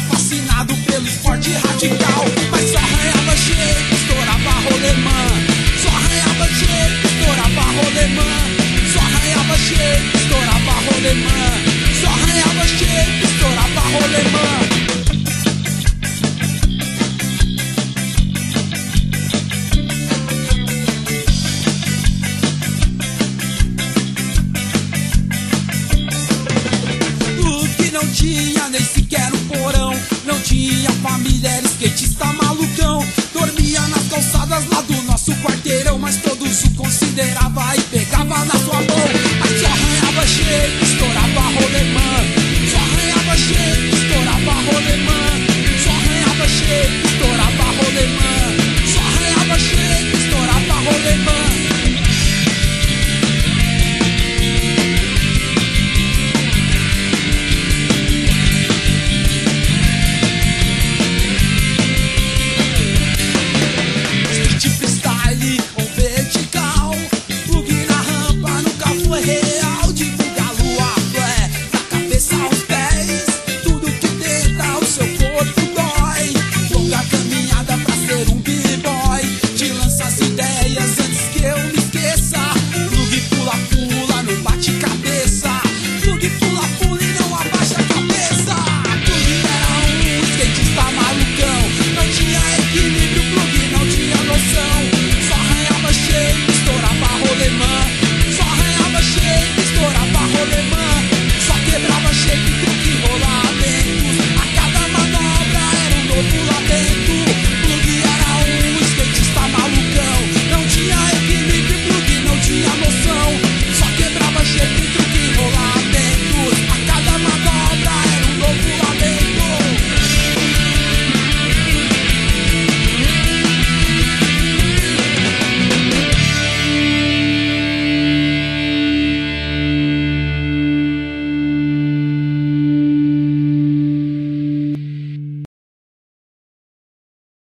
fascinado pelo esporte radical. Mas só arranhava shape, estourava rolemã. Só arranhava shape, estourava rolemã. Só arranhava shape, estourava rolemã. Só arranhava shape, estourava rolemã. Não tinha nem sequer um porão, não tinha família, era skatista